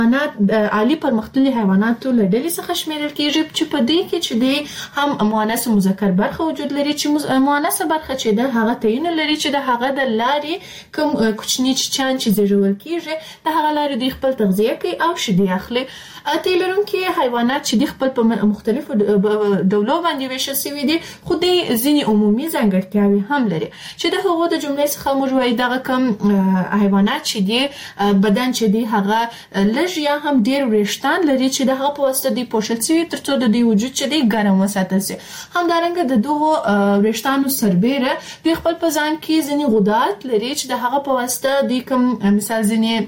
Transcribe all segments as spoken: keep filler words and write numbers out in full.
حیوانات عالی پرمختللي حیواناتو له ډلې څخه شمیرل کیږي چې په دې کې چې دی هم مؤنث مذکر برخه وجود لري چې مؤنث برخه چې ده هغه تعین لري چې د هغه د لارې کوم کوچني چچان چې زیږول کیږي د هغه لارې د خپل تغذیه کوي او شیدې اخلي. تیلرونکي حیوانات چې د خپل په مختلفو ډولو باندې ویشل شوي دي خو د ځینې عمومي ځانګړتیاوې هم لري چې د هغو د جملې څخه موږ وایي دغه کم حیوانات چې دي بدن چې دی هغه لږ یا هم ډېر وریښتان لري چې د هغه په واسطه دوی پوښل شوي تر څو د دوی وجود چې دی ګرم وساتل شي. همدارنګه د دغو وریښتانو سربیره دوی خپل په ځان کې ځینې غدات لري چې د هغه په واسطه دوی کوم مثال ځینې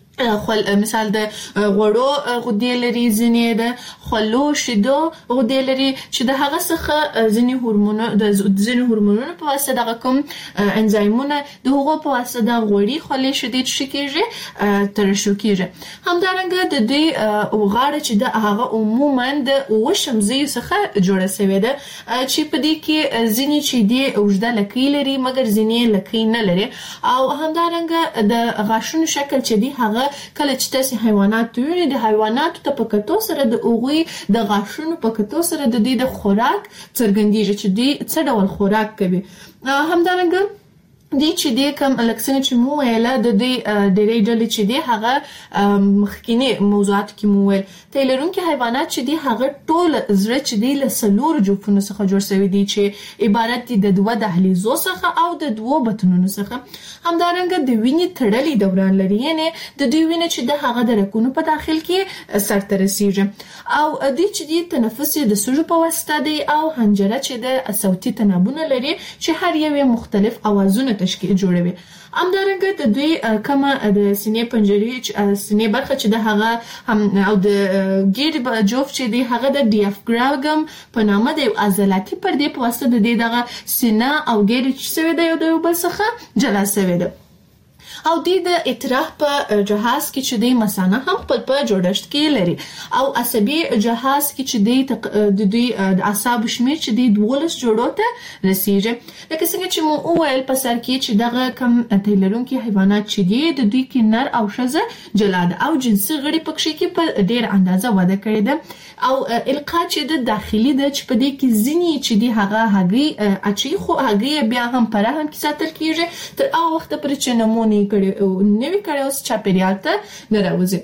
خل مثال د غوړو غدې لري ځینې د خلو شیدو غدې لري چې د هغه څخه ځینې هورمونونه د ځینې هورمونونو په واسطه دغه کوم انزایمونه د هغو په واسطه د غوړي خلې شیدې چې کېږي ترشح کېږي. همدارنګه د دې غاړه چې د هغه عموما د اوه شمزیو څخه جوړه شوې ده چې په دې کې ځینې چې دي اوږده لکۍ لري مګر ځینې لکۍ نه لري او همدارنګه د غاښونو شکل چې دی هغه کله چې تاسو حیوانات وینئ د حیواناتو ته په کتو سره د هغوی د غاښونو په کتو سره د دوی د خوراک څرګندېږي چې دوی څه ډول خوراک کوي. همدارنګه دی چې دی کوم لکسنه چې مو ویله د دوی ډېرې ډلې چې دی هغه مخکینی موضوعات کې مو ویل تیلرونکي حیوانات چې دی هغه ټول زړه چې دی له څلورو جوفونو څخه جوړ شوي دي چې عبارت دي د دوه دهلیزو څخه او د دوو بطنونو څخه. همدارنګه د وینې تړلي دوران لري یعنې د دوی وینه چې د هغه د رګونو په داخل کې سرته رسیږي او دوی چې دی تنفس د سږو په واسطه دی او حنجره چې د صوتي تنابونه لري چې هر یو مختلف اوازونه تشکیل جوړوي. همدارنګه د دوی کومه د سینې پنجرې سینې برخه چې د هغه هم او د ګیډې جوف چې دی هغه د ډیافراګم په نامه د عضلاتي پردې په واسطه د دې دغه سینه او ګیډې چې سوي د یو د بل څخه جلا سوي ده او د د اطراح په جهاز کې چې د مثانه هم خپل په جوړښت کې لري او عصبي جهاز کې چې د د دوی د اعصاب شمیر چې د دولس جوړو ته رسیږي. لکه څنګه چې مو وویل په سر کې چې دغه کم تیلرونکي حیوانات چې دي د دوی کې نر او ښځه جلا ده او جنسي غړي پکې کې په ډېر اندازه وده کړې ده او القا چې د داخلي ده چې په دې کې ځینې چې دي هغه هګۍ اچي خو هګۍ بیا هم په رحم کې ساتل کېږي تر هغه وخته پورې چې نمونې نوی کړي اوس چاپیریال ته نه راوځي.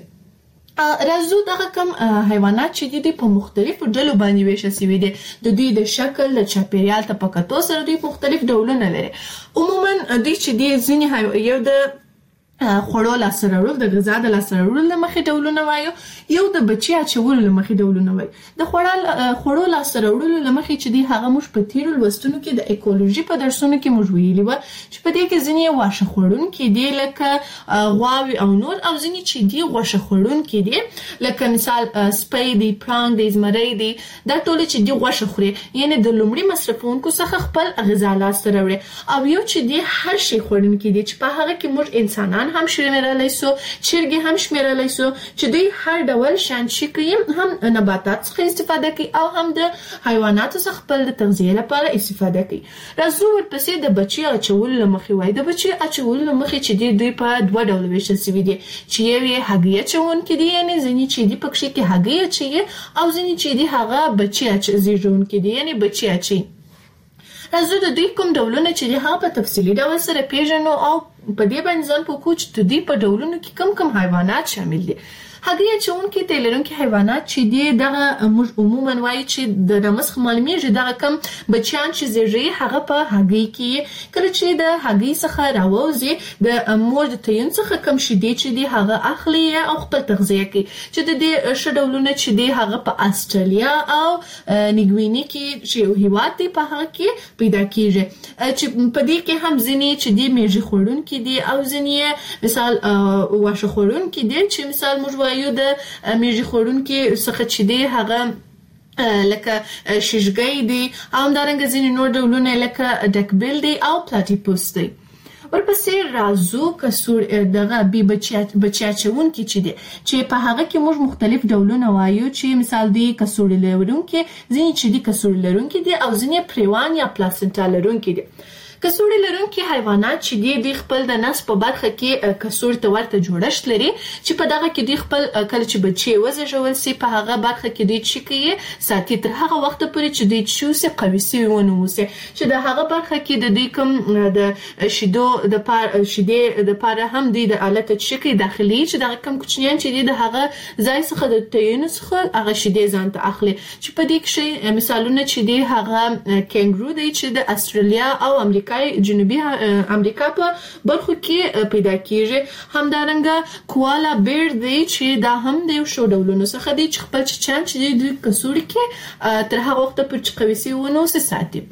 راځو دغه کم حیوانات چې دي په مختلفو ډلو باندې ویشل شوي دي د دوی د شکل د چاپیریال ته په کتو سره دوی مختلف ډولونه لري. عموما دوی چې دي ځینې یو د خوړو لاسته راوړل د غذا د لاسته راوړل له مخې ډولونه وایو یو د بچي اچولو له مخې ډولونه وایو. د خوړو لاسته راوړلو له مخې چې دی هغه موږ په تیرو لوستونو کې د ایکولوژي په درسونو کې موږ ویلي وه چې په دې کې ځینې واښه خوړونکي دي لکه غواوې او نور او ځینې چې دي غوښه خوړونکي دي لکه مثال سپی دی پړانګ دی زمری دی دا ټول چې دي غوښه خوري یعنې د لومړي مصرفونکو څخه خپل غذا لاسته راوړي او یو چې دي هر شي خوړونکي دي چې په هغه کې موږ انسانان هم شمیرلای سو چرګي هم شمیرلای سو چې دوی هر ډول شان شي کوي هم نباتات څخه استفاده کوي او هم د حیواناتو څخه خپل د تغذیه لپاره استفاده کوي. راځو ورپسې د بچي اچولو له مخې وایي د بچي اچولو له مخې چې دوی په دوه ډول ویشل شوي دي چې یو یې هګۍ اچونکي دي یعنې ځینې چې دي پکې کې هګۍ اچوي او ځینې چې دي هغه بچي زیږونکي دي یعنې بچي اچوي. راځو د دوی کوم ډولونه چې هغه په تفصیلي ډول سره پیژنو او په دې باندې ځان پوهو چې د دوی په ډولونو کې کوم کوم حیوانات شامل دي. هګۍ اچونکي تیلرونکي حیوانات چې دي دغه موږ عموما وایو چې د رمسخ معلومیږي دغه کم بچیان چې زیږي هغه په هګۍ کې کله چې د هګۍ څخه راوځي د مور د تیون څخه کم شیدې چې دي هغه اخلي او خپل تغذیه کوي چې د دې ښه ډولونه چې دي هغه په استرالیا او نیګویني کې چې یو هیواد دی په هغه کې پیدا کیږي چې په دې کې هم ځینې چې دي میږي خوړونکي دي او ځینې مثال واښه خوړونکي دي چې مثال موږ یو د میږي خوړونکي څخه چې دی هغه لکه شیشګۍ دی او همدارنګه ځینې نور ډولونه لکه ډکبیل دی او پلاټیپوس دی. ورپسې راځو کسور دغه بي بچي اچونکي چې دی چې په هغه کې موږ مختلف ډولونه وایو چې مثال دی کسوري لرونکي ځینې چې دی کسوري لرونکي دي او ځینې پریوان یا پلاسنټا لرونکي دي. کڅوړې لرونکي حیوانات چې دي د خپل د نس په برخه کې کڅوړې ته ورته جوړښت لري چې په دغه کې د خپل کله چې بچي وزېږول سي په هغه برخه کې د چې کې ساتي تر هغه وخت پورې چې د چوسه قوي سي ونه وسه چې د هغه برخه کې د دې کوم د شیدو د پار شیدې د پاره هم د آلت چې داخلي چې د کم کوچنیان چې د هغه ځای څخه د تېن څخه هغه شیدې ځان ته اخلي چې په دې کې مثالونه چې د هغه کینګرو دی چې د استرالیا او امریکا جنوبي امریکا په برخو کې پیدا کیږي همدارنګه کوالا بیر دی چې دا هم د یو شو ډولونو څخه دی چې خپل چان چې د کڅوړې کې تر هغه وخت پورې قوي سي ونه ساتي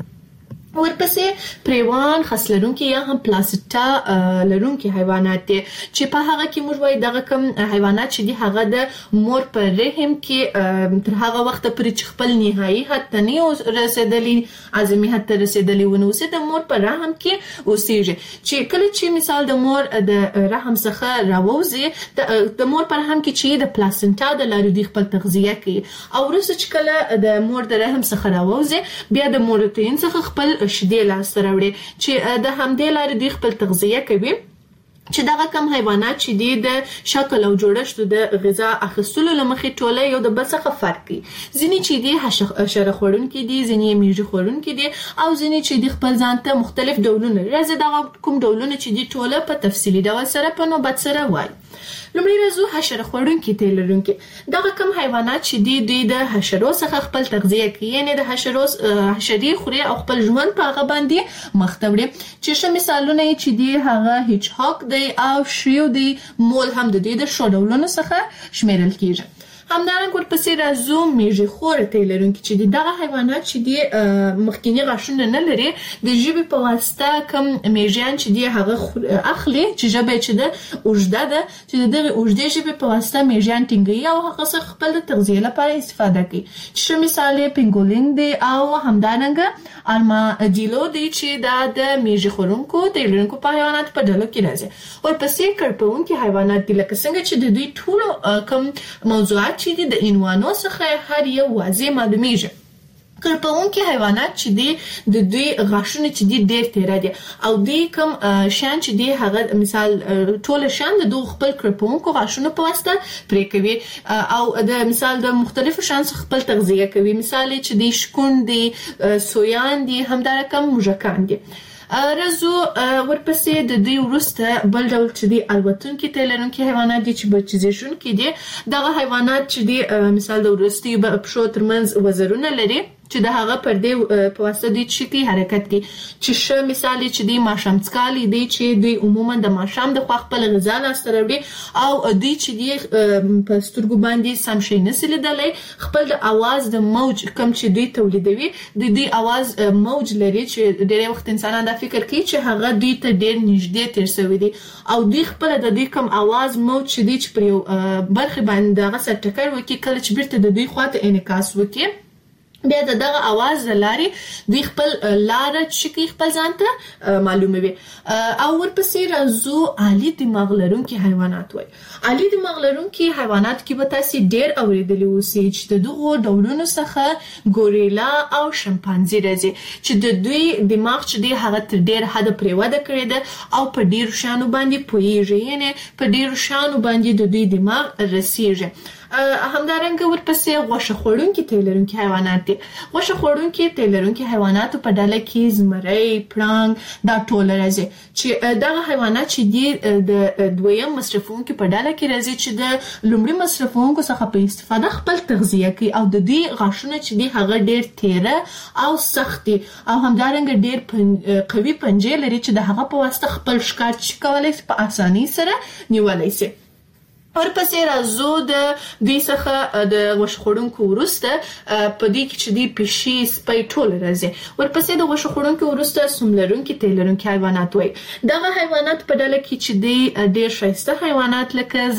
ورپسې پریوان خاصلرونکي یا هم پلاسټا لرونکي حیوانات دي چې په هغه کې موږ وایي دغه کوم حیوانات چې دي هغه د مور په رحم کې تر هغه وخت پورې چې خپل نهایي حد ته نه رسیدلی اعظمي حد ته رسیدلی ونه اوسي د مور په رحم کې اوسيږي چې کله چې مثال د مور د رحم څخه راوځي د مور په رحم کې چې د پلاسنټا د لارې د خپل تغذیه کوي او وروسته چې کله د مور د رحم څخه راوځي بیا د مورتین څخه خپل شیدې لاسته راوړي چې د همدې لارې د خپل تغذیه کوي چې دغه کم حیوانات چې دي د شکل او جوړښت د غذا اخیستلو لمخې ټوله یو د بل څخه فرق کوي ځینې چې دي حشره خوړونکي دي ځینې میږي خوړونکي دي او ځینې چې دي خپل ځان ته مختلف ډولونه راځي دغه کوم ډولونه چې دي ټوله په تفصیلي ډول سره په نوبت سره وایي لومړی راځو حشره خوړونکي تی لرونکي دغه کم حیوانات چې دي دوی د حشرو څخه خپل تغذیه کوي یعنی د حشرو حشري خوري او خپل ژوند په هغه باندې مخ ته وړي چې ش مثالونه چې دي هغه هیچ هاک دی او شریو دی مول هم د دې د شو ډولونو څخه شمیرل کیږي همدارنګه ورپسې راځو میږي خور تی لرونکي چې دغه حیوانات چې دي مخکینی غاښونه نه لري د ژبې په واسطه کم میږیان چې دي هغه اخلي چې ژبه چې ده اوږده ده چې دغه اوږدې ژبې په واسطه میږیان ټینګي او هغه څخه خپل تغذیه لپاره استفاده کوي چې مثال پینګولین دی او همدارنګه ارماډیلو دی چې دا د میږي خورونکو تی لرونکو په حیوانات په ډله کې راځي ورپسې کړپونکي حیوانات دي لکه څنګه چې د دوی ټول کم موضوعات چې دي د عنوانو څخه هر یو واضح معلومیږي کړپونکي حیوانات چې دي د دوی غاښونه چې دي ډېر تیره دي او دوی کوم شان چې دي هغه مثال ټول شان د دوه خپل کړپونکو غاښونه په واسطه پرې کوي او د مثال د مختلفو شان څخه خپل تغذیه کوي مثال چې دي شکون دي سویان دي همدارنګه کوم موږکان دي رزو ورپسې د دوی ورسته بل ډول چې دي الوتونکي تی لرونکي حیوانات دي چې بچیزېږونکي دي دغه حیوانات چې دي مثال د وروستي پښو ترمنځ وزرونه لري چې د هغه پر دې په واسطه دي چې حرکت کوي چې ش مثال چې دي ماشام څکالي دي چې دوی عموما د ماشام د خوا خپل غذا لاسته راوړي او دوی چې دي په سترګو باندې سم شي نسي لیدلی خپل د اواز د موج کم چې دوی تولیدوي د دوی اواز موج لري چې ډېر وخت انسانان دا فکر کوي چې هغه دوی ته ډېر نږدې تیر شوی دي او دوی خپل د دوی کم اواز موج چې دي چې پر یو برخه باندې هغه سر ټکر وکړي کله چې بیرته د دوی خواته انعکاس وکړي بیا دغه اواز لاري دوی خپل لار چې خپل ځان ته معلوموي او ورپسې راځو عالی دماغ لرونکي حیوانات وای عالی دماغ لرونکي حیوانات کې به تاسو ډېر اوریدلی اوسئ چې د دغو ډولونو څخه ګوریلا او شمپانزي راځي چې د دوی دماغ چې دی هغه تر ډېر حد پرې وده کړې ده او په ډېر شانو باندې پوهیږي یعنی په ډېر شانو باندې د دوی دماغ رسیږي همدارنګه ورپسې غوښه خوړونکي تی لرونکي حیوانات دي غوښه خوړونکي تی لرونکي حیواناتو په ډله کې زمری پړانګ دا ټول راځي چې دغه حیوانات چې دي د دویم مصرفونکو په ډله کې راځي چې د لومړي مصرفونکو څخه په استفاده خپل تغذیه کوي او د دې غاښونه چې دي هغه ډېر تیره او سخت دي او همدارنګه ډېر قوي پنجې لري چې د هغه په واسطه خپل ښکار چې کولای شي په اسانۍ سره نیولای شي ورپسې راځو د دوی څخه د غوښه خوړونکو وروسته په دې کې چې دی پیشي سپی ټول راځي ورپسې د غوښه خوړونکو وروسته سوم لرونکي تی لرونکي حیوانات وای دغه حیوانات په ډله کې چې دی ډېر ښایسته حیوانات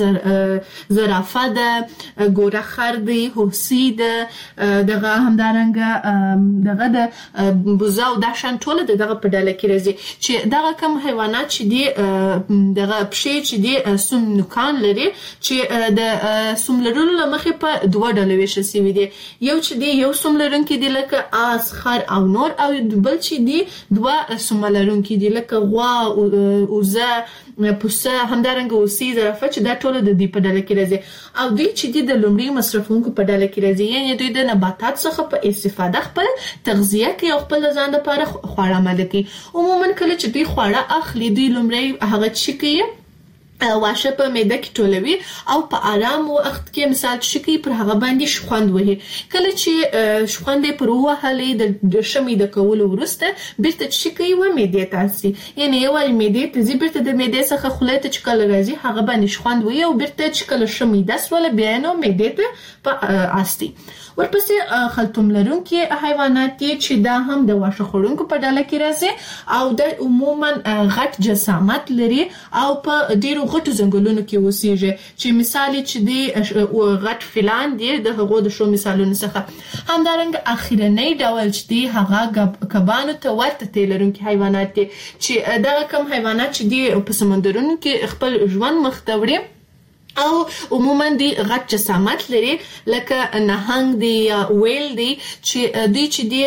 لکه زرافه ده ګوره خر دی هوسۍ ده دغه همدارنګه دغه د بوزه او دا شان ټول دغه په ډله کې راځي چې دغه کوم حیوانات چې دی دغه پښې چې دی سوم نوکان لري چې د سوم لرلو لمخې په دوه ډول ویشل شوی دي. یو چې دی یو سوم لرونکي دي لکه آس، خر او نور، او بل چې دی دوه سوم لرونکي دي لکه غوا، اوزه، پسه، همدارنګه اوسې، زرافه چې دا ټول د دې په ډله کې راځي. او دوی چې دی د لومړي مصرفونکو په ډله کې راځي، یعنی دوی د نباتات څخه په استفاده خپل تغذیه کوي او خپل ځان لپاره خواړه آماده کوي. عموما کله چې دوی خواړه اخلي، دوی لومړی هغه چې کوي واشه په معده کې ټولوي او په آرام وخت کې مثال چې کوي پر هغه باندې شخوند وهي. کله چې شخوند پر وهلې د شمې د کولو وروسته بیرته چې کوي و معده تاسي، یعنی یو معده ته زی بیرته د معده څخه خولې ته چې کله راځي هغه باندې شخوند وهي او بیرته چې کله شمې داس ولا بیا نو معده ته په آستي. ورپسې خلطوم لرونکي حیوانات دي چې دا هم د واښه خوړونکو په ډله کې راځي او د عموما غټ جسامت لري او په ډیرو غټو ځنګلونو کې اوسېږي، چې مثال چې دی غټ فیلان دي د هغو د شو مثالونو څخه. همدارنګه اخیرنی ډول چې دی هغه کبانو ته ورته تیل لرونکي حیوانات دي، چې دغه کم حیوانات چې دی په سمندرونو کې خپل ژوند مخ ته وړي او عموما دی غټ جسامت لري لکه نهنګ دی یا ویل دی چې دوی چې دی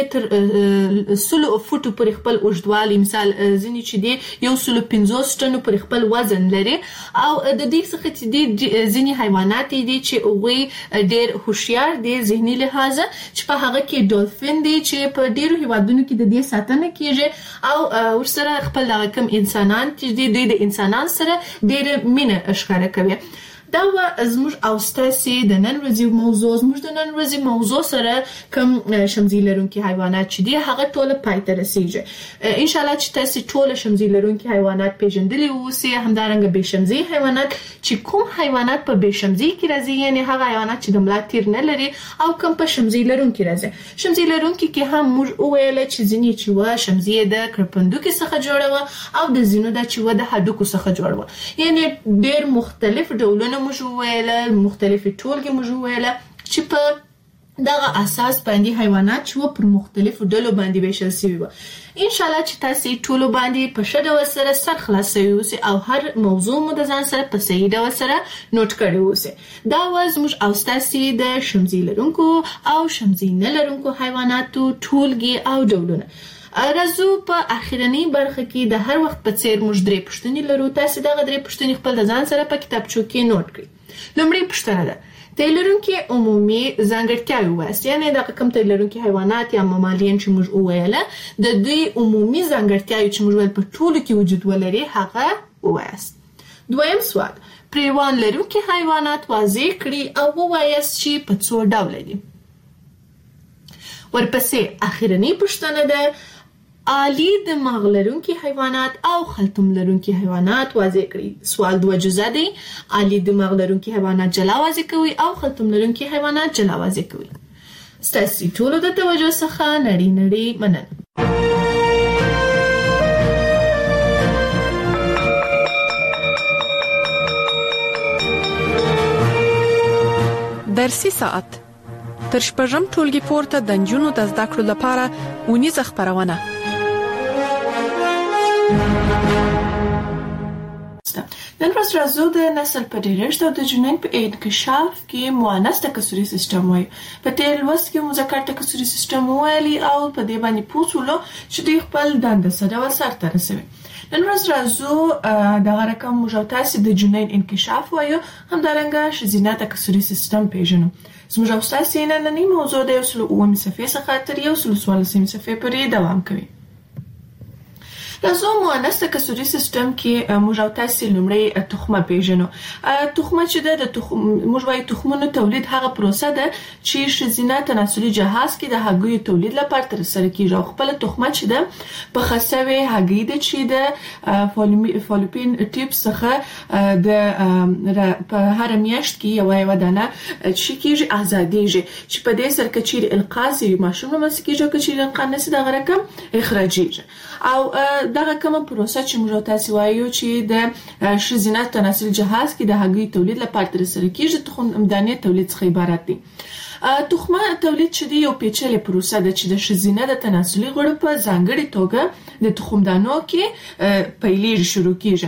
تر سلو فوټو پر خپل اوږدوالی، مثال ځینې چې دی یو سلو پنځوس ټنو پر خپل وزن لري. او د دې څخه چې دی ځینې حیوانات دي چې هغوی ډیر هوښیار دي ذهني لحاظه، چې په هغه کې ډولفین دی چې په ډیرو هیوادونو کې د دې ساتنه کیږي او ورسره خپل دغه کم انسانان چې دی دوی د انسانان سره ډیره مینه ښکاره کوي. دا و زموږ او ستاسې د نن ورځې موضوع. زموږ د نن ورځې موضوع سره کوم شمزي لرونکي حیوانات چې دي هغه ټوله پای ته رسیږي. ان شاء الله چې تاسې ټوله شمزي لرونکي حیوانات پیژندلي اوسئ. همدارنګه بې شمزي حیوانات چې کوم حیوانات په بې شمزي کې راځي، یعنی هغه حیوانات چې د ملا تیر نه لري، او کوم په شمزي لرونکي راځي. شمزي لرونکي کې هم موږ وویل چې ځینې چې و شمزي د کرپندوکي څخه جوړه وه او د ځینو دا چې و د هډوکو څخه جوړه وه، یعنی ډیر مختلف ډولونه موږ وویل، مختلفې ټولګې موږ وویل چې په دغه اساس باندې حیوانات چې و پر مختلفو ډلو باندې ویشل شوي وه. ان شاء الله چې تاسې ټولو باندې په ښه ډول سره سر خلاص شوي اوسئ او هر موضوع مو د ځان سره په صحیح ډول سره نوټ کړی اوسئ. دا و زموږ او ستاسې د شمزي لرونکو او شمزي نه لرونکو حیواناتو ټولګې او ډولونه. راځو په اخرنی برخه کې د هر وخت په څیر موږ درې پوښتنې لرو. تاسې دغه درې پوښتنې خپل د ځان سره په کتابچو کې نوٹ کړئ. لومړی پوښتنه ده: تیل لرونکي عمومي ځانګړتیاوې ووایاست، یعنی دغه کوم تیل لرونکي حیوانات یا ممالیان چې موږ وویله د دوی عمومي ځانګړتیاوې چې موږ ویل په ټولو کې وجود ولري هغه ووایاست. دویم سوال: پریوان لرونکي حیوانات واضح کړي او ووایاست چې په څو ډوله دي. ورپسې اخرنی پوښتنه ده: آلی د مغز لرونکي حیوانات او خلطوم لرونکي حیوانات واضح کړئ. سوال دوه جزا دی. آلی د مغز لرونکي حیوانات جلا واضح کوي او خلطوم لرونکي حیوانات جلا واضح کوي. ستاسې ټولو د توجه څخه نړۍ نړۍ مننه. درسي ساعت تر شپږم ټولګي پورته د نجونو د زده کړو لپاره ونیزه خپرونه. نن ورځ راځو د نسل په ډیرښت او د جنین په انکشاف کې مؤنث تکثري سیستم وایو. په تیر لوست کې مذکر تکثري سیستم ویلي او په دې باندې پوښتلو چې دوی خپل دنده سره ورسره رسوي. نن ورځ راځو دغه رقم موږ تاسو د جنین انکشاف وایو، همدارنګه ښځینه تکثري سیستم پیژنو. زموږ او تاسو نننۍ موضوع د یو سل اووه صفحې څخه تر یو سل څوارلسمې صفحې پورې دوام کوي. راځو مؤنث تکثري سیستم کې موږ او تاسو لومړی تخمه پیژنو. تخمه چې ده د تخم موږ وايي تخمونو تولید هغه پروسه ده چې ښځینه تناسلي جهاز کې د هګیو تولید لپاره ترسره کیږي. او خپل تخمه چې ده په خسوي هګۍ ده چې د فالوپین ټیپ څخه د په هر میاشت کې یو یو دانه چې کیږي آزادېږي، چې په دې سره کې چې القاء سي ماشوم مسکیږي چې القاء نسي دغه رقم اخراجيږي. او دغه کومه پروسه چې موږ تاسو وایو چې د ښځینه تناسلي جهاز کې د هګۍ تولید لپاره ترسره کیږي، تخم دانې تولید څخه عبارت دي. تخمه تولید چې دی یو پیچلې پروسه ده چې د ښځینه د تناسلي غړو په ځانګړې توګه د تخم دانو کې پیلېږي، شروع کیږي.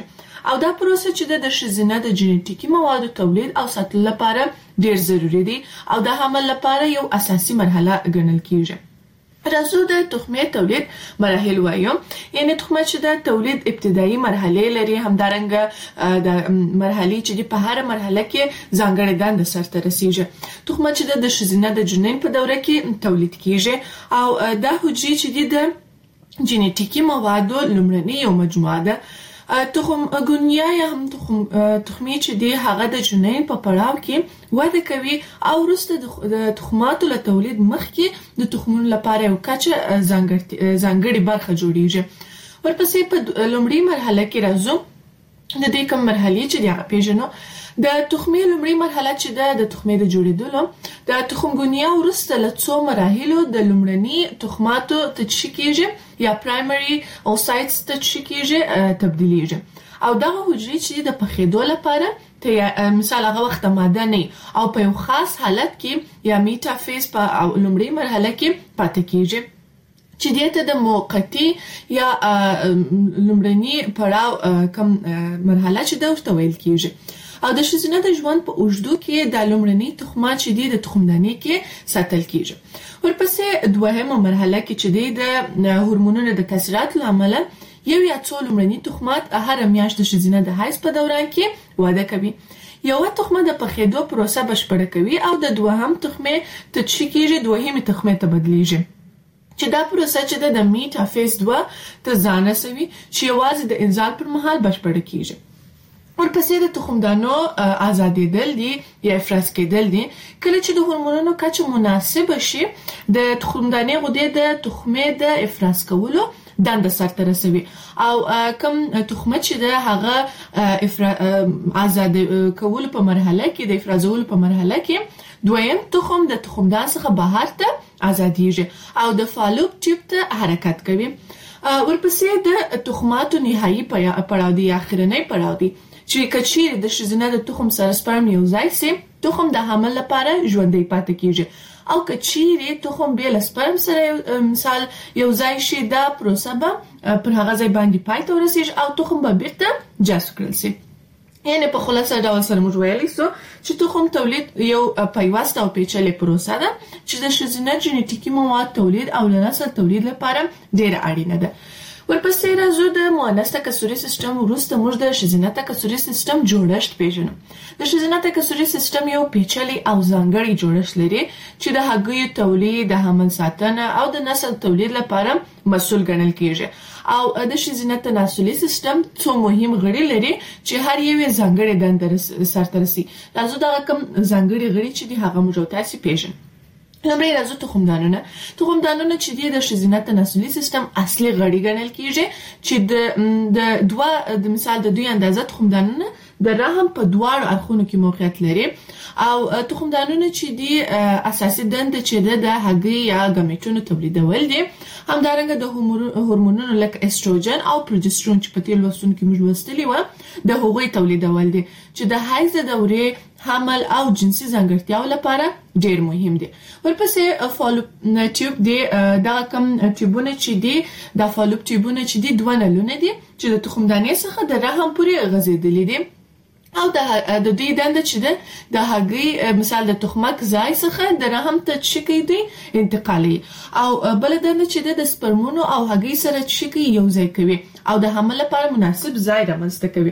او دا پروسه چې د ښځینه د جنټیکي موادو تولید او ساتلو لپاره ډیر ضروری دی او د حمل لپاره یو اساسي مرحله ګڼل کیږي. راځو د تخمې تولید مراحل وایو. یعنی تخمه چې د تولید ابتدایي مرحله لري، همدارنګه د مرحلې چې په هر مرحله کې ځانګړې دنده سرته رسیږي. تخمه چې د ښځینه د جنین په دوره کې تولید کیږي او دا حجرې چې د جنټیکي موادو لومړنۍ یو مجموعه ده. تخم ګونیا یا هم تخم تخمې چې دی هغه د جنین په پړاو کې وده کوي او وروسته د تخماتو له تولید مخکې د تخمونو لپاره یو کچه ځانګړې برخه جوړیږي. ورپسې په لومړۍ مرحله کې راځو د دې کوم مرحلې چې دی هغه پیژنو. د تخمې لومړۍ مرحله چې ده د تخمې د جوړېدلو د تخمګونیا وروسته له څو مراحلو د لومړني تخماتو تجشی کیږي یا پرایمري اوسایټس تجشی کیږي تبدیلیږي او دغه حجرې چې د پخېدو لپاره مثال هغه وخت ماده نه او په یو خاص حالت کې یا میټافیز په لومړۍ مرحله کې پاتې کیږي چې دته د موقتی یا لومړني پړاو کوم مرحله چې د ورته ویل کیږي. او د ښځینه د ژوند په اوږدو کې د لومړني تخمات چې دی د تخمدانۍ کې ساتل کیږي. ورپسې دوهمه مرحله کې چې دی د هورمونونو د تاثیرات لامل یو یا څو لومړني تخمات هر میاشت د ښځینه د حیض په دوران کې واده کوي. یو تخمه د پخېدو پروسه بشپړه کوي او د دوهم تخمې تجشی کیږي دوهمه تخمې ته بدلیږي چې دا پروسه چې د میټافیز دوه ته ځان رسوي چې یوازې د انزال پر مهال بشپړه کیږي. ورپسې د تخمدانو آزادېدل دي یا افراز کېدل دي. کله چې د هورمونونو کچه مناسبه شي د تخمدانې غدې د تخمې د افراز کولو دنده سرته رسوي او کوم تخمه چې د هغه آزاد کولو په مرحله کې د افرازولو په مرحله کې دویم تخم د تخمدان څخه بهر ته آزادېږي او د فالوپ ټیوب ته حرکت کوي. ورپسې د تخماتو نهایي پړاو دی یا اخرنی پړاو دی چې کچیر د ښځینه د تخم سره سپرم یو ځای سي تخم د حمل لپاره ژوندۍ پاتې کیږي او کچیر تخم به له سپرم سره مثال یو ځای شي دا پروسه به پر هغه ځای باندې پای ته ورسیږي او تخم به بیرته جذب کړل شي. یعنی په خلاصه ډول سره موږ ویلی سو چې تخم تولید یو پیوسته او پیچلې پروسه ده چې د ښځینه جنټیکي مواد تولید او د نسل تولید لپاره ډیره اړینه ده. ورپسې راځو د مؤنث تکثري سیستم وروسته موږ د ښځینه تکثري سیستم جوړښت پیژنو. د ښځینه تکثري سیستم یو پیچلی او ځانګړی جوړښت لري چې د هګیو تولید، د حمل ساتنه او د نسل تولید لپاره مسؤل ګڼل کیږي او د ښځینه تناسلي سیستم څو مهم غړي لري چې هر یو ځانګړی دنده سرته رسي. راځو دا کوم ځانګړي غړي چې د هغه موږ تاسو پیژنو. لومړی راځو تخمدانونه. تخمدانونه چې د ښځینه تناسلي سیستم اصلي غړي ګڼل کیږي چې د د دوه د مثال د دوی اندازه تخمدانونه د رحم په دواړو اړخونو کې موقعیت لري او تخمدانونه چې دی اساسي دنده چې د هګۍ یا ګمیټونو تولیدول دي. همدارنګه د هورمونونو لکه استروجن او پروجسترون چې په تیر لوستونو کې موږ لوستلي و د هغوی تولیدول دي چې د حیض دورې حمل او جنسي ځانګړتیاو لپاره ډیر مهم دي. ورپسې فالوپ ټیوب دی دا کوم ټیوبونه چې دی د فالوپ ټیوبونه چې دی دوه نلونه دي چې د تخمدانې څخه د رحم پورې غځېدلي دي او د د دې دنده چې ده د هګۍ مثال د تخمک ځای څخه د رحم ته شکی دی انتقالي او بل دنده چې ده د سپرمونو او هګۍ سره شکی یو ځای کوي او د حمل لپاره مناسب ځای رامنځته کوي.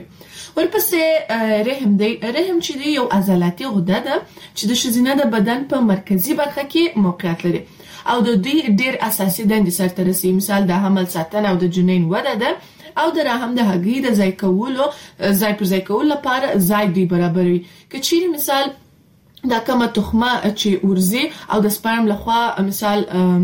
ورپسې رحم دی. رحم چې دی یو عضلاتي غده ده چې د ښځینه د بدن په مرکزي برخه کې موقعیت لري او د دې ډیر اساسي دندې سرته رسي. مثال د حمل ساتنه او د جنین وده ده او د رحم د هګۍ د ځای کولو ځای پر ځای کولو لپاره ځای دی برابروي. که چیرې مثال دا کومه تخمه چې ورزي او د سپرم لخوا مثال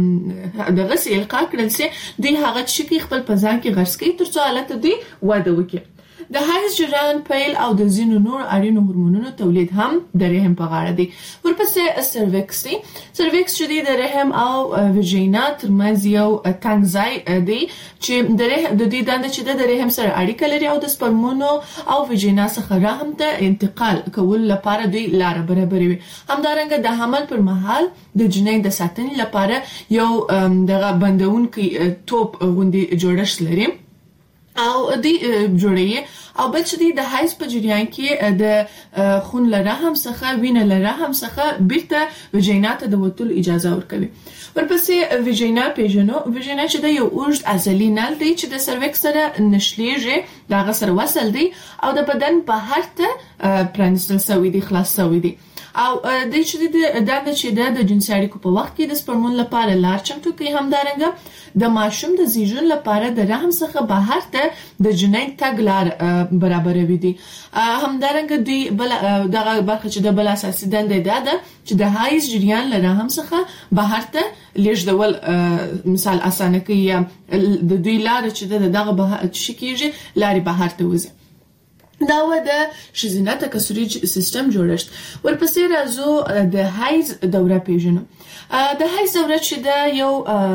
د غسل القا کړل سي دوی هغه چې خپل په ځان کې غرس کوي ترڅو حالت دوی وده وکړي. د حیض جریان پیل او د ځینو نور اړینو هورمونونو تولید هم د رحم په غاړه دی. ورپسې سرویکس دی. سرویکس چې دی د رحم او ویژینا ترمنځ یو تنګ ځای دی چې د رحم د دې دنده چې د رحم سره اړیکه لري او د سپرمونو او ویژینا څخه رحم ته انتقال کول لپاره دوی لار برابروي. همدارنګه د حمل پر مهال د جنین د ساتنې لپاره یو دغه بندونکي توپ غوندي جوړښت لري او دی جوړي او بل چې د حیض په جریان کې د خون له رحم څخه وینه له رحم څخه بیرته ویجینا ته د وتلو اجازه ورکوي. ورپسې ویجینا پیژنو. ویجینا چې د یو اوږد عضلي نل دی چې د سرویکس سره نښلېږي، دغه سره وصل دی او د بدن بهر ته پرانیستل شوی دی، خلاص شوی دی. او د چې د د چې د جنسي اړیکو په وخت کې د سپرمون لپاره لار چمتو کوي. همدارنګه د ماشوم د زیږون لپاره د رحم څخه بهر ته د جنین تګ لار برابروي دي. همدارنګه دوی بل دغه برخه چې د بل اساسي دنده ده چې د حیض جریان له رحم څخه بهر ته لیږدول مثال اسانه کوي. د دوی لار چې دغه بهر چې کیږي لارې بهر ته وځي. دا و د ښځینه تکثري سیستم جوړښت. ورپسې راځو د حیض دوره پیژنو. د حیض دوره چې د یو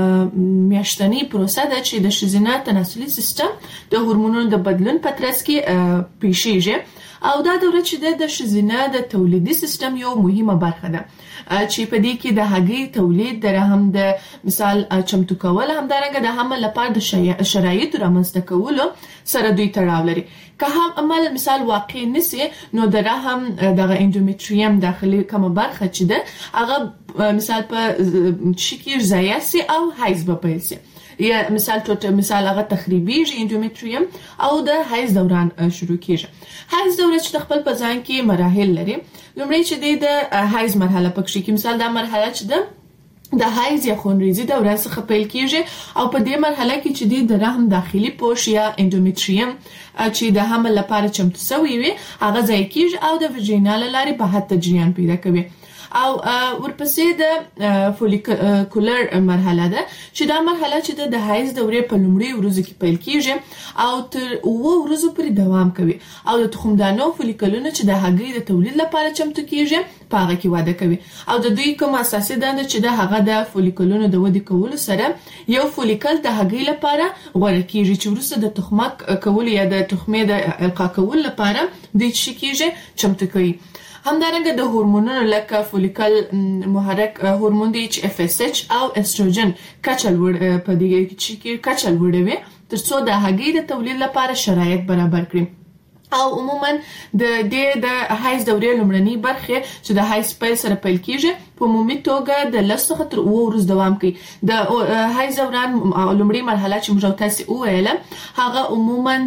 میاشتنی پروسه ده چې د ښځینه تناسلي سیستم د هورمونونو د بدلون په ترڅ کې پیښیږي او دا دوره چې د ښځینه د تولیدي سیستم یو مهمه برخه ده چې په دې کې د هګۍ تولید، د رحم د مثال چمتو کول، همدارنګه د حمل لپاره د شرایطو رامنځته کولو سره دوی تړاو لري. که هم عمل مثال واقع نسی نو د رحم دغه اندومتریم داخلي کومه برخه چې ده هغه مثال په شکل ضایع سي او حیض به پیل سي، یا مثال ټوټه مثال هغه تخریبیږي اندومتریم او د حیض دوران شروع کیږي. حیض دوره چې خپل په ځان کې مراحل لري. لومړی چې د حیض مرحله پکې کې مثال دا مرحله چې ده د حیض یا خونریزي دوره څخه پیل کیږي او په دې مرحله کې چې د رحم داخلي پوښ یا اندومتریم چې د حمل لپاره چمتو شوی وي هغه ځای کیږي او د ویجینال لارې په حد جریان پیدا کوي. او ورپسې د فولیکولر مرحله ده چې دا مرحله چې د حیض دورې په لومړي ورځو کې پیل کیږي او تر اوه ورځو پورې دوام کوي او د تخمدانو فولیکولونه چې د هګۍ د تولید لپاره چمتو کیږي په هغه کې واده کوي او د دوی کوم اساسي دنده چې د هغه د فولیکولونو د ودې کولو سره یو فولیکل د هګۍ لپاره غوړه کیږي چې وروسته د تخمک کول یا د تخمې د القا کول لپاره د شي کیږي چمتو کوي. همدارنګه د هورمونونو لکه فولیکل محرک هورمون دی چې اف اس اچ او استروجن کچل ور په دې کې کچل وروي ترڅو د هګۍ د تولید لپاره شرایط برابر کړي. او عموما د دې د حیض دورې لومړنۍ برخه چې د حیض پیل سره پیل کیږي په عمومي توګه د لس څخه تر اوه ورځې دوام کوي. د حیض دوران لومړی مرحله چې موږ تاسو وویل هغه عموما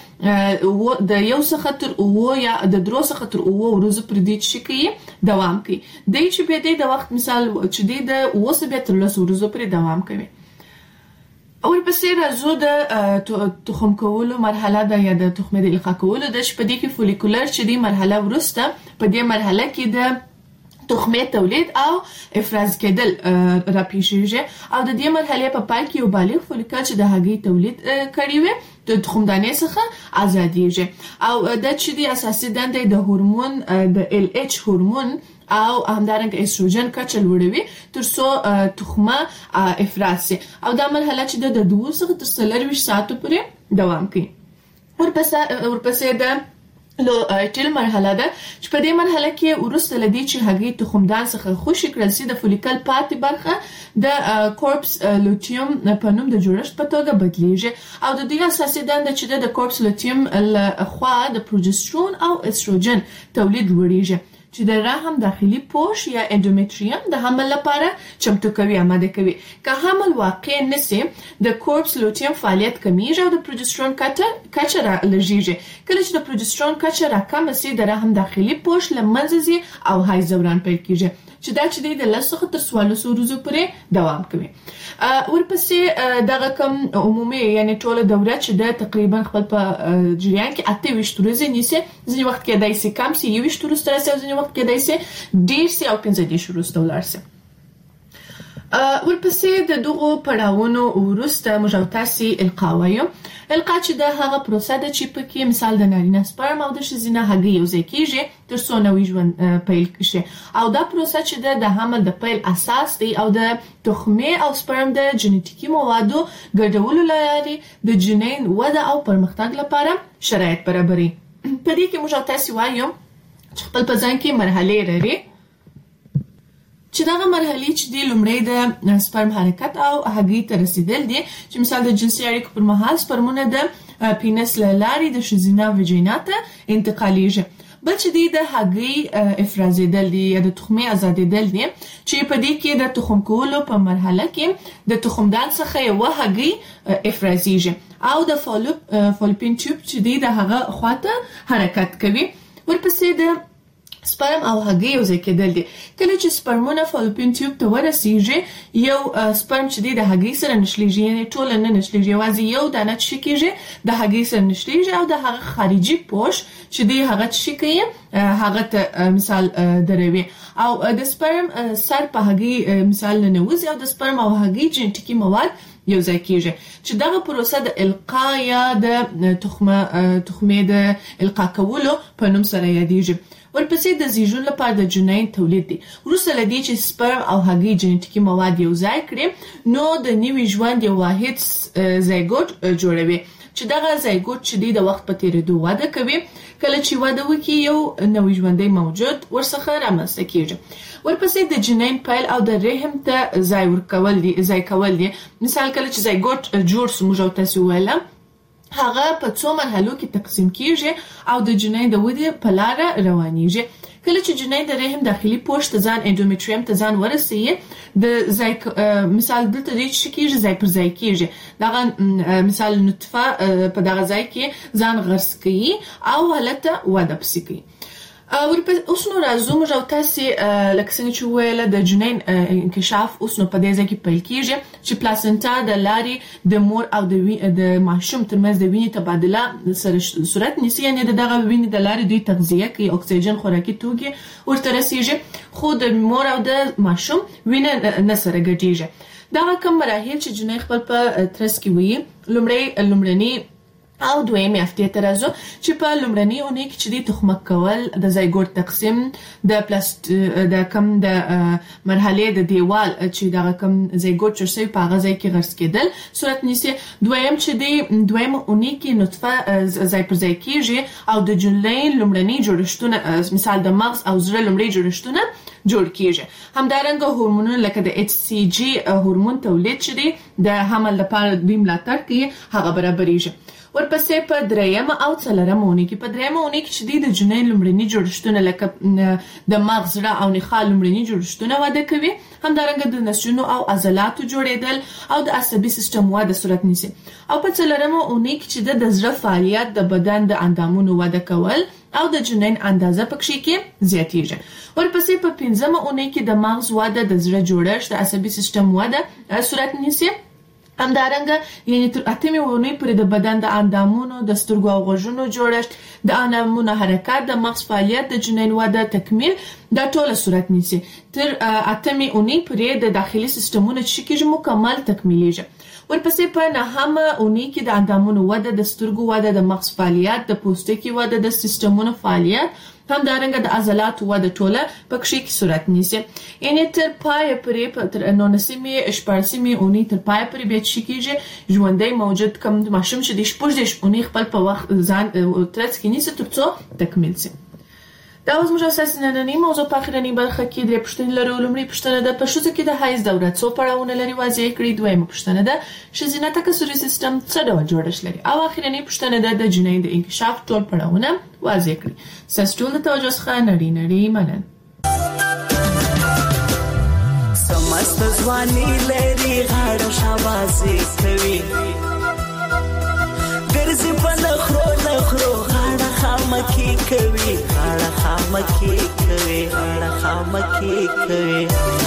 د د یو څخه تر اوه یا د درو څخه تر اوه ورځې پر دې چې کوي دوام کوي. د چې په دې د وخت مثال چې د اوه څخه تر لس ورځې پر دوام کوي. او ورپسې راځو د تخم کولو مرحله ده یا د تخمې د القا کولو ده چې په دې کې فولیکولر چې دی مرحله ورسته په دې مرحله کې د تخمې تولید او افراز کېدل راپیښیږي او د دې مرحله په پای کې یو بالغ فولیکل چې د هګۍ تولید کړي وي د تخمدانې څخه ازادیږي او د چې دی اساسي دنده د هورمون د ال اچ هورمون او همدارنګه استروجن کچل وروي ترڅو تخمه افراز شي او دا مرحله چې د دوه څخه تر څلور ساعتو پورې دوام کوي. ورپسې ورپسې د لو ټیل مرحله ده چې په دې مرحله کې ورسته لدی چې هګۍ تخمدان څخه خوشی کړل سي د فولیکل پاتې برخه د کورپس لوتیوم په نوم د جوړښت په توګه بدلیږي او د دې اساسي دنده چې د کورپس لوتیوم خوا د پروجسترون او استروجن تولید وړيږي چې د رحم داخلي پوښ یا اندومتریم د حمل لپاره چمتو کوي آماده کوي. که حمل واقع نسی د کورپس لوتیوم فعالیت کمیږي او د پروجسترون کچه را لږیږي. کله چې د پروجسترون کچه را کم سي د رحم داخلي پوښ له منځه ځي او حیض دوران پیل کیږي چې دا چې د لس څخه تر څوارلس ورځو پورې دوام کوي. ورپسې دغه کوم عمومي یعنی ټوله دوره چې د تقریبا خپل په جریان کې اته ویشت ورځې نیسي، ځینې وخت کې دایسي کم سي یو ویشت ورځې تر ځینې وخت کې دایسي ډیر سي او پنځه دېرش ورځې ولر سي. ورپسې د دغو پړاوونو وروسته موږ تاسو القا وایو. القا چې د هغه پروسه ده چې پکې مثال د نارینه سپرم او د ښځینه هګۍ یو ځای کیږي ترڅو نوې ژوند پیل شي او دا پروسه چې د حمل د پیل اساس دی او د تخمې او سپرم د جنټیکي موادو ګډولو لپاره د جنین وده او پرمختګ لپاره شرایط برابري. په دې کې موږ تاسو وایو چې خپل په ځان کې مرحله لري چې دغه مرحله چې د لومړی د سپرم حرکت او هګۍ ته رسیدل دي چې مثال د جنسي اړیکو پر مهال سپرمونه د پینس له لارې د ښځینه ویجینا ته انتقالیږي. بل چې دی د هګۍ افرازېدل دی یا د تخمې ازادېدل دی چې په دې کې د تخم کولو په مرحله کې د تخمدان څخه یوه هګۍ افرازیږي او د فالوپین ټیوب چې دی د هغه خواته حرکت کوي. ورپسې د سپرم او هګۍ یو ځای کېدل دي. کله چې سپرمونه فالوپین ټیوب ته ورسیږي یو سپرم چې دی د هګۍ سره نښلیږي، یعنې ټوله نه نښلیږي، یوازې یو دانه چې کېږي د هګۍ سره نښلیږي او د هغه خارجي پوش چې دی هغه چې کوي هغه ته مثال دروي او د سپرم سر په هګۍ مثال ننوځي او د سپرم او هګۍ جنټیکي مواد یو ځای کېږي چې دغه پروسه د القا یا د تخمه تخمې د القا کولو په نوم سره یادېږي. ورپسې د زیږون لپاره د جنین تولید دی. وروسته له دې چې سپرم او هګۍ جنټیکي مواد یو ځای کړي نو د نوي ژوند یو واحد زایګوټ جوړوي چې دغه زایګوټ چې دی د وخت په تیریدو وده کوي. کله چې وده وکړي یو نوی ژوندی موجود ورڅخه رامنځته کېږي. ورپسې د جنین پیل او د رحم ته ځای ورکول دي ځای کول دي. مثال کله چې زایګوټ جوړ سو موږ او تاسې وویله هغه په څو مرحلو کې تقسیم کیږي او د جنین د ودې په لاره روانیږي. کله چې جنین د رحم داخلي پوښ ته ځان اندومیټریم ته ځان ورسیږي د ځای مثال دلته دی چې کیږي ځای پر ځای کیږي دغه مثال نطفه په دغه ځای کې ځان غرس کوي او هلته وده پسې کوي. اوس نو راځو موږ او تاسې لکه څنګه چې وویله د جنین انکشاف اوس نو په دې ځای کې پیل کیږي چې پلاسنټا د لارې د مور او د ماشوم ترمنځ د وینې تبادله سره صورت نیسي، یعنې د دغه وینې د لارې دوی تغذیه کوي، اکسیجن خوراکي توکي ورته رسیږي، خو د مور او د ماشوم وینه نه سره ګډیږي. دغه کوم مراحل چې جنین خپل په ترڅ کې وي لومړی لومړني او دویمې هفتې ته راځو چې په لومړنۍ اونۍ کې چې دی تخمک کول د زایګوټ تقسیم د پلاست د کم د مرحلې د دیوال چې دغه کم زایګوټ جوړ شوی په هغه ځای کې غرس کېدل صورت نیسي. دویم چې دی دویمه اونۍ کې نطفه ځای پر ځای کېږي او د جنین لومړني جوړښتونه مثال د مغز او زړه لومړي جوړښتونه جوړ کیږي. همدارنګه هورمونونه لکه د ایچ سی جی هورمون تولید چې دی د حمل لپاره دوی ملاتړ کوي هغه برابریږي. ورپسې په دریمه او څلورمه اونۍ کې په دریمه اونۍ کې چې دی د جنین لومړني جوړښتونه لکه د مغز زړه او نخاع لومړني جوړښتونه وده کوي. همدارنګه د نسجونو او عضلاتو جوړېدل او د عصبي سیستم وده صورت نیسي. او په څلورمه اونۍ کې چې د زړه فعالیت د بدن د اندامونو وده کول او د جنین اندازه پکې کې زیاتېږي. ورپسې په پنځمه اونۍ کې د مغز وده د زړه جوړښت د عصبي سیستم وده صورت نیسي. همدارنګه یعنې تر اتمې اونۍ پورې د بدن د اندامونو د سترګو او غوږونو جوړښت د اندامونو حرکت د مغز فعالیت د جنین وده تکمیل دا ټوله صورت نیسي. تر اتمې اونۍ پورې د داخلي سیستمونو چې کېږي مکمل تکمیلیږي. ورپسې په نهمه اونۍ کې د اندامونو وده د سترګو وده د مغز فعالیت د پوستکي وده د سیستمونو فعالیت همدارنګه د عضلاتو وده ټوله پکې کې صورت نیسي. یعنې تر پایه پورې تر نولسمې شپاړسمې اونۍ تر پایه پورې بیا چې کېږي ژوندی موجود کوم ماشوم چې د شپږ دېرش اونۍ خپل په وخت ځان ترڅ کې نیسي تر څو تکمیل شي. دا اوس موږ اساسي نننۍ موضوع په اخرنۍ برخه کې درې پوښتنې لرو. لومړۍ پوښتنه ده په ښځو کې د حیض دوره څو پړاوونه لري واضح کړئ. دویمه پوښتنه ده ښځینه تکثري سیستم څه ډول جوړښت لري. او اخرنۍ پوښتنه ده د جنین د انکشاف ټول پړاوونه واضح کړئ. ستاسو ټول د توجه څخه نړۍ نړۍ مننه. سمست ځواني لري غاړه شاباسي کوي ګرځي په نخرو نخرو غاړه خامکی کوي غاړه خامکی کوي غاړه خامکی کوي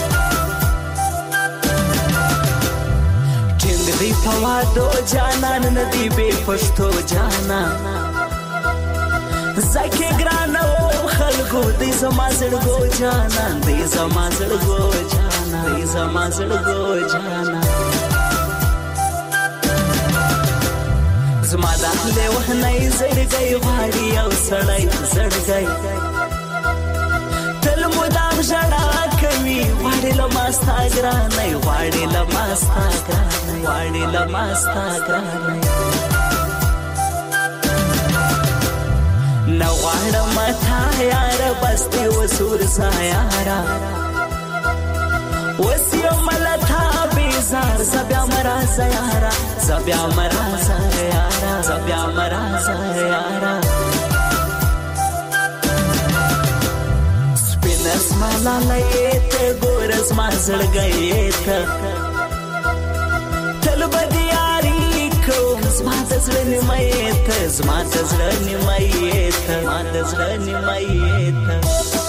ټینګ دی په وادو جانان ندی به پښتو جانان زکه ګرانو خلکو دې زما زړګو جانان دې زما زړګو جانان دې زما زړګو جانان زما د له وهنۍ زړګي غاړي او سړی زړګي تل مدام ژړا کوي غاړي لماستا ګرانې غاړي لماستا ګرانې غاړي لماستا ګرانې نو غاړه متا یار بستي وسور سایارا وسیو ملتا بیزار زبیا مرا زیارا زبیا مرا زیارا بیا مرازه یارا سپینس مالا لایت ګورز ما زړګیت تل بدیاری کوم زما د زړه نیمایت زما د زړه نیمایت زما د زړه نیمایت